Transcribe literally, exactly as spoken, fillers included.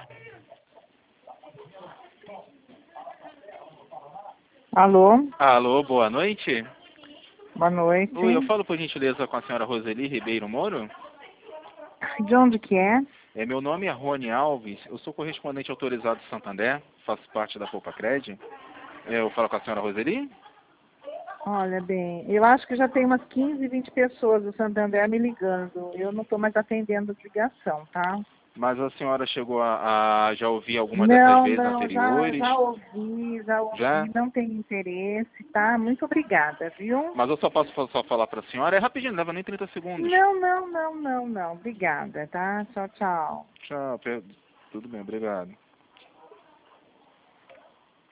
Alô? Alô, boa noite. Boa noite. Oi, eu falo por gentileza com a senhora Roseli Ribeiro Moro? De onde que é? É, meu nome é Rony Alves, eu sou correspondente autorizado de Santander, faço parte da Poupa Cred. É, eu falo com a senhora Roseli? Olha, bem, eu acho que já tem umas quinze, vinte pessoas do Santander me ligando. Eu não estou mais atendendo ligação, tá? Mas a senhora chegou a, a já ouvir alguma dessas Não, vezes não, já, anteriores? já ouvi, já Já? ouvi, não tem interesse, tá? Muito obrigada, viu? Mas eu só posso só falar para a senhora, é rapidinho, não leva nem trinta segundos. Não, não, não, não, não. Obrigada, tá? Tchau, tchau. Tchau, per- tudo bem, obrigado.